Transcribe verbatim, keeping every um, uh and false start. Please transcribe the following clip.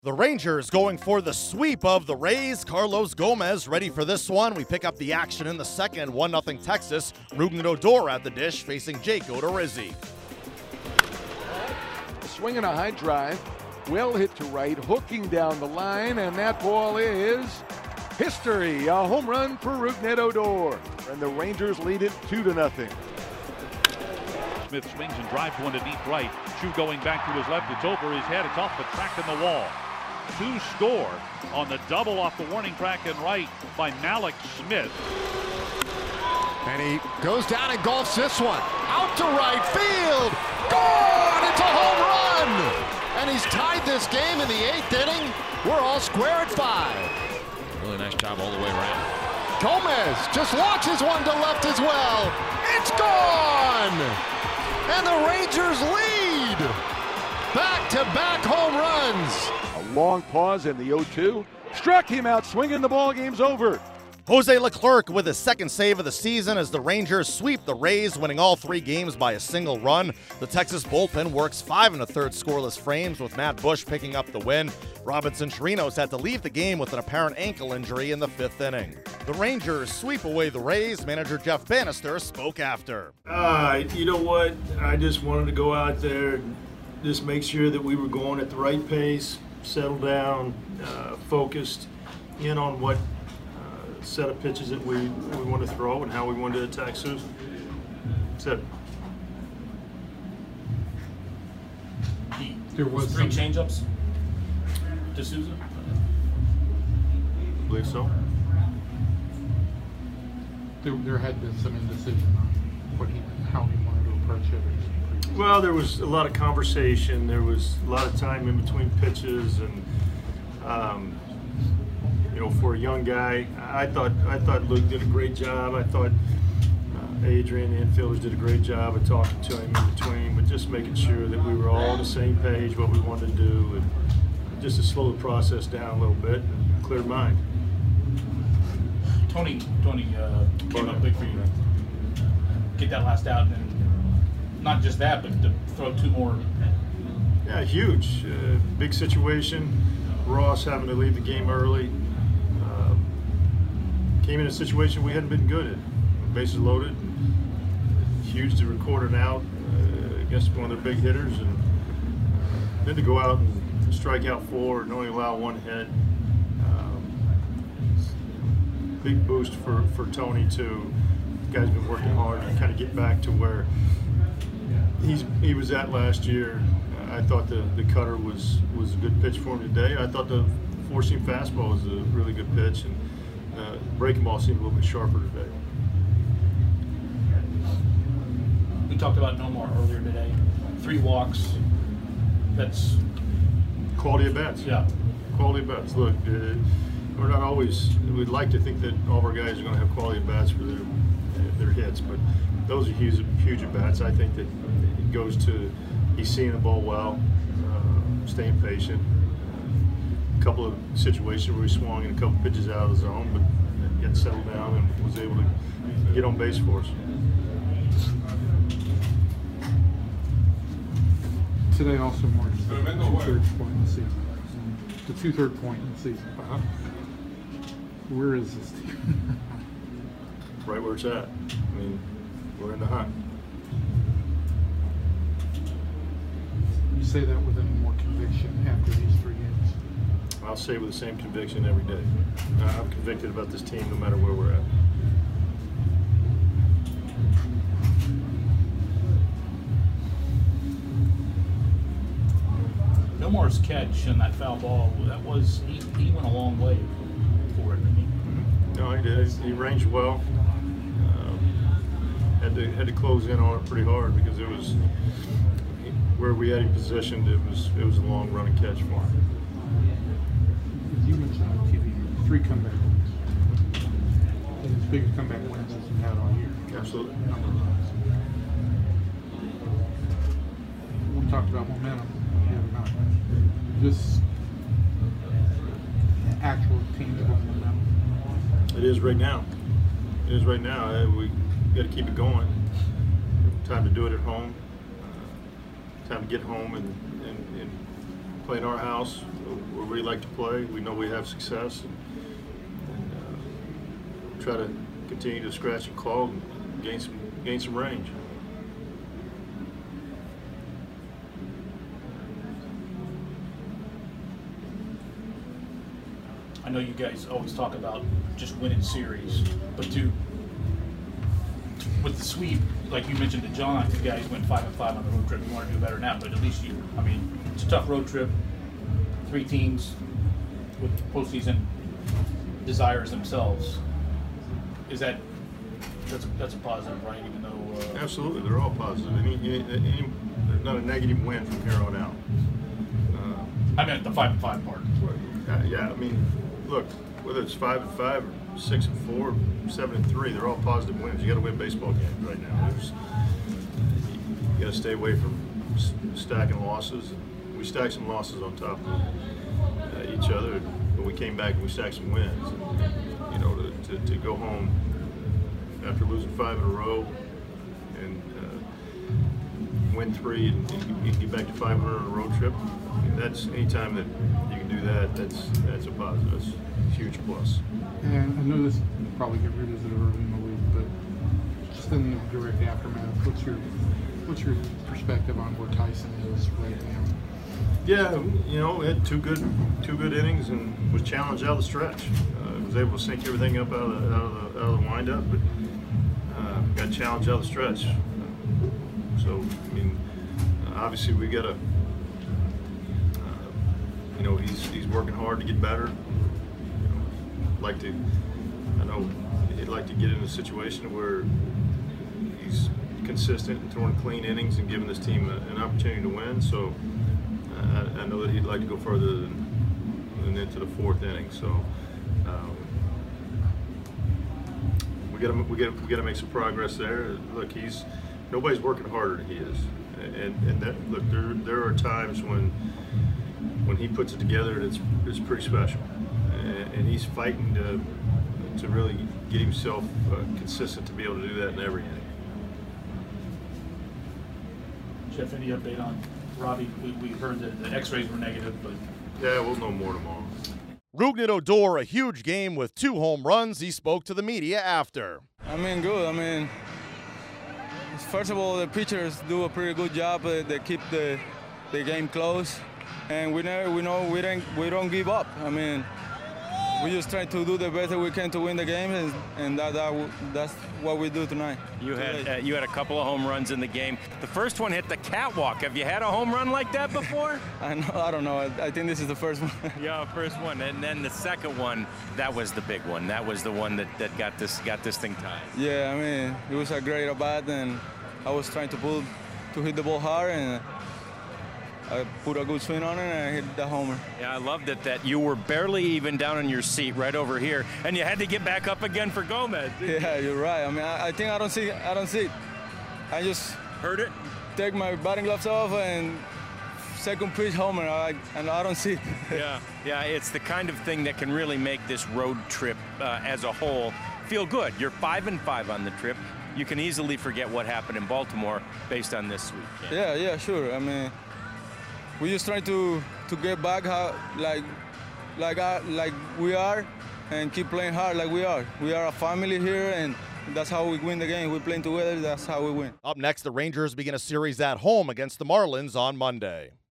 The Rangers going for the sweep of the Rays. Carlos Gomez ready for this one. We pick up the action in the second. one nothing Texas. Rougned Odor at the dish facing Jake Odorizzi. Swinging a high drive. Well hit to right. Hooking down the line. And that ball is history. A home run for Rougned Odor. And the Rangers lead it two to nothing. Smith swings and drives one to deep right. Shoe going back to his left. It's over his head. It's off the track in the wall. Two score on the double off the warning track and right by Mallex Smith. And he goes down and golfs this one. Out to right field. Gone! It's a home run! And he's tied this game in the eighth inning. We're all square at five. Really nice job all the way around. Gomez just launches one to left as well. It's gone! And the Rangers lead! Back-to-back home runs. A long pause in the oh two. Struck him out swinging. The ball game's over. Jose Leclerc with his second save of the season as the Rangers sweep the Rays, winning all three games by a single run. The Texas bullpen works five and a third scoreless frames with Matt Bush picking up the win. Robinson Chirinos had to leave the game with an apparent ankle injury in the fifth inning. The Rangers sweep away the Rays. Manager Jeff Bannister spoke after. Uh, you know what? I just wanted to go out there and just make sure that we were going at the right pace, settle down, uh, focused in on what uh, set of pitches that we, we want to throw and how we want to attack Susan. That's it. There was three changeups to Souza? I believe so. There, there had been some indecision on what he, how he wanted to approach it. Well, there was a lot of conversation. There was a lot of time in between pitches, and um, you know, for a young guy, I thought I thought Luke did a great job. I thought uh, Adrian, the infielders, did a great job of talking to him in between, but just making sure that we were all on the same page, what we wanted to do, and just to slow the process down a little bit and clear mind. Tony, Tony uh, came up big for you. Get that last out, and not just that, but to throw two more. Yeah, huge, uh, big situation. Ross having to leave the game early. Uh, came in a situation we hadn't been good at. Bases loaded. Huge to record an out uh, against one of their big hitters, and then to go out and strike out four and only allow one hit. Big boost for, for Tony too. The guy's been working hard to kind of get back to where he's he was at last year. Uh, I thought the, the cutter was was a good pitch for him today. I thought the four-seam fastball was a really good pitch, and uh, breaking ball seemed a little bit sharper today. We talked about Nomar earlier today. Three walks. That's quality at bats. Yeah, quality at bats. Look. Uh, We're not always, we'd like to think that all of our guys are going to have quality at bats for their their hits, but those are huge, huge at bats. I think that it goes to he's seeing the ball well, uh, staying patient. A couple of situations where he swung and a couple pitches out of the zone, but yet settled down and was able to get on base for us. Today also marks the two-thirds point in the season. The two-third point in the season. Uh-huh. Where is this team? Right where it's at. I mean, we're in the hunt. You say that with any more conviction after these three games? I'll say with the same conviction every day. I'm convicted about this team no matter where we're at. Nomar's catch and that foul ball, that was, he, he went a long way for it, didn't he? Mm-hmm. No, he did. He ranged well. Um, had to had to close in on it pretty hard because it was where we had him positioned. It was it was a long running catch for him. You mentioned on T V three comeback wins. And his biggest comeback wins as he had all year. Absolutely. We talked about momentum. This actual tangible momentum. It is right now. It is right now. Uh, we got to keep it going. Time to do it at home. Uh, time to get home and, and, and play in our house where we like to play. We know we have success, and, and uh, try to continue to scratch and claw and gain some gain some range. I know you guys always talk about just winning series, but to with the sweep, like you mentioned to John, you guys went five and five on the road trip. You want to do better than that, but at least you. I mean, it's a tough road trip. Three teams with postseason desires themselves. Is that that's a, that's a positive, right? Even though uh, absolutely, they're all positive. Any, any, any, not a negative win from here on out. Uh, I meant the five and five part. Uh, yeah, I mean, look, whether it's five and five or six and four, seven and three, they're all positive wins. You got to win baseball games right now. There's, you got to stay away from stacking losses. We stacked some losses on top of uh, each other, but we came back and we stacked some wins. And, you know, to, to, to go home after losing five in a row and uh, win three and, and get back to five hundred on a road trip. I mean, that's any time that you can do that. That's that's a positive. That's a huge plus. And I know this will probably get revisited early in the week, but just in the direct aftermath, what's your what's your perspective on where Tyson is right now? Yeah, you know, had two good two good innings and was challenged out of the stretch. Uh, was able to sync everything up out of the out of the, out of the windup, but uh, got challenged out of the stretch. Uh, so I mean, uh, obviously we got to. You know, he's he's working hard to get better. You know, like to, I know he'd like to get in a situation where he's consistent and throwing clean innings and giving this team a, an opportunity to win. So uh, I, I know that he'd like to go further than, than into the fourth inning. So um, we got to we got we got to make some progress there. Look, he's nobody's working harder than he is, and and that look there there are times when. When he puts it together, it's it's pretty special, and, and he's fighting to to really get himself uh, consistent to be able to do that in every inning. Jeff, any update on Robbie? We, we heard that the X-rays were negative, but yeah, we'll know more tomorrow. Rougned Odor, a huge game with two home runs. He spoke to the media after. I mean, good. I mean, first of all, the pitchers do a pretty good job. Uh, they keep the the game close. And we never, we know we don't, we don't give up. I mean, we just try to do the best that we can to win the game, and, and that, that that's what we do tonight. You had uh, you had a couple of home runs in the game. The first one hit the catwalk. Have you had a home run like that before? I know, I don't know. I, I think this is the first one. Yeah, first one, and then the second one, that was the big one. That was the one that, that got this got this thing tied. Yeah, I mean, it was a great at bat, and I was trying to pull to hit the ball hard, and I put a good swing on it, and I hit the homer. Yeah, I loved it that you were barely even down on your seat right over here, and you had to get back up again for Gomez. Yeah, you're right. I mean, I, I think I don't see, I don't see it. I just heard it. Take my batting gloves off and second pitch homer, I, and I don't see it. Yeah, yeah, it's the kind of thing that can really make this road trip uh, as a whole feel good. You're five and five on the trip. You can easily forget what happened in Baltimore based on this sweep. Yeah, yeah, sure. I mean, we just try to to get back how like like uh, like we are, and keep playing hard like we are. We are a family here, and that's how we win the game. We're playing together. That's how we win. Up next, the Rangers begin a series at home against the Marlins on Monday.